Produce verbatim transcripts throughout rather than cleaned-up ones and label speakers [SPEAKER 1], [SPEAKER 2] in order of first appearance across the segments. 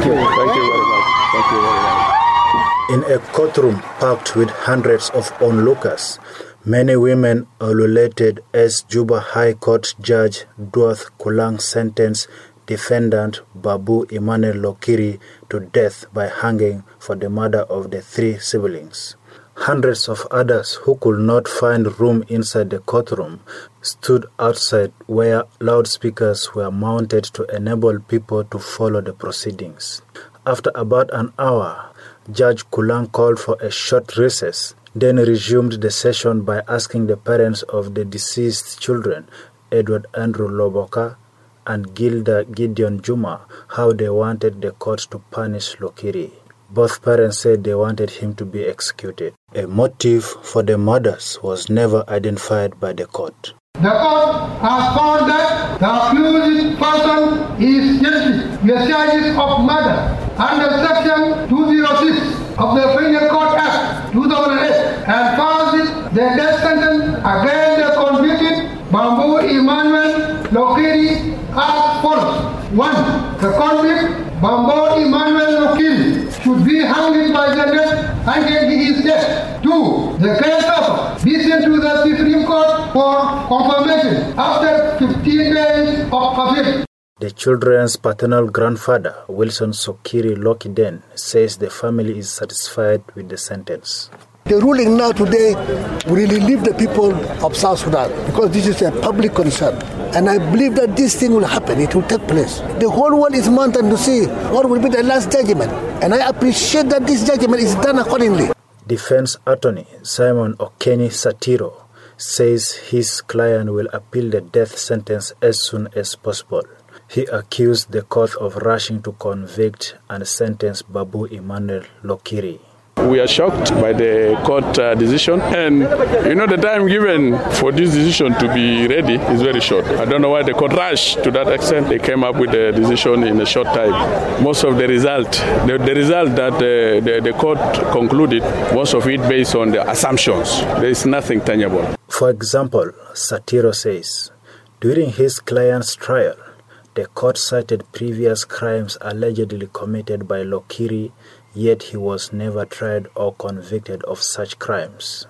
[SPEAKER 1] you. Thank you very much. Thank you very much.
[SPEAKER 2] In a courtroom packed with hundreds of onlookers, many women ululated as Juba High Court Judge Duath Kulang sentenced defendant Babu Emmanuel Lokiri to death by hanging for the murder of the three siblings. Hundreds of others who could not find room inside the courtroom stood outside where loudspeakers were mounted to enable people to follow the proceedings. After about an hour, Judge Kulang called for a short recess, then resumed the session by asking the parents of the deceased children, Edward Andrew Loboka and Gilda Gideon Juma, how they wanted the court to punish Lokiri. Both parents said they wanted him to be executed. A motive for the murders was never identified by the court.
[SPEAKER 3] The court has found that the accused person is guilty with charges of murder under section two oh six of the Penal Code Act two thousand eight and found the death sentence against the convicted Babu Emmanuel Lokiri as follows. One, the convict Babu Emmanuel Lokiri should be hanged by the neck until he is dead. Two, the case of be sent to the Supreme Court for confirmation after fifteen days of appeal.
[SPEAKER 2] The children's paternal grandfather, Wilson Sokiri Lokiden, says the family is satisfied with the sentence.
[SPEAKER 4] The ruling now today will really leave the people of South Sudan because this is a public concern. And I believe that this thing will happen, it will take place. The whole world is mounting to see what will be the last judgment. And I appreciate that this judgment is done accordingly.
[SPEAKER 2] Defense attorney Simon Okeni Satiro says his client will appeal the death sentence as soon as possible. He accused the court of rushing to convict and sentence Babu Emmanuel Lokiri.
[SPEAKER 1] We are shocked by the court uh, decision, and you know the time given for this decision to be ready is very short. I don't know why the court rushed to that extent. They came up with the decision in a short time. Most of the result, the, the result that uh, the, the court concluded, most of it based on the assumptions. There is nothing tangible.
[SPEAKER 2] For example, Satiro says, during his client's trial, the court cited previous crimes allegedly committed by Lokiri, yet he was never tried or convicted of such crimes.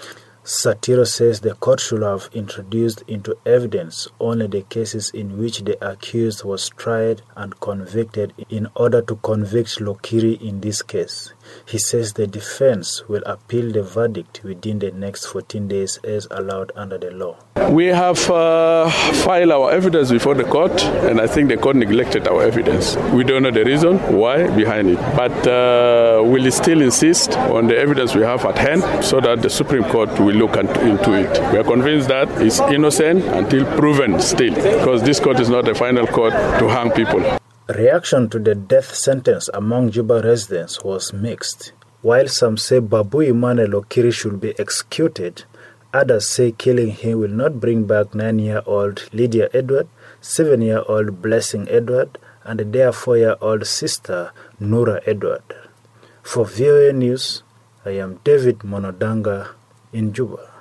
[SPEAKER 2] Satiro says the court should have introduced into evidence only the cases in which the accused was tried and convicted in order to convict Lokiri in this case. He says the defense will appeal the verdict within the next fourteen days as allowed under the law.
[SPEAKER 1] We have uh, filed our evidence before the court, and I think the court neglected our evidence. We don't know the reason why behind it, but uh, we'll still insist on the evidence we have at hand so that the Supreme Court will look into it. We are convinced that it's innocent until proven still, because this court is not the final court to hang people.
[SPEAKER 2] Reaction to the death sentence among Juba residents was mixed. While some say Babu Emmanuel Lokiri should be executed, others say killing him will not bring back nine-year-old Lydia Edward, seven-year-old Blessing Edward, and their four-year-old sister Nura Edward. For V O A News, I am David Monodanga in Juba.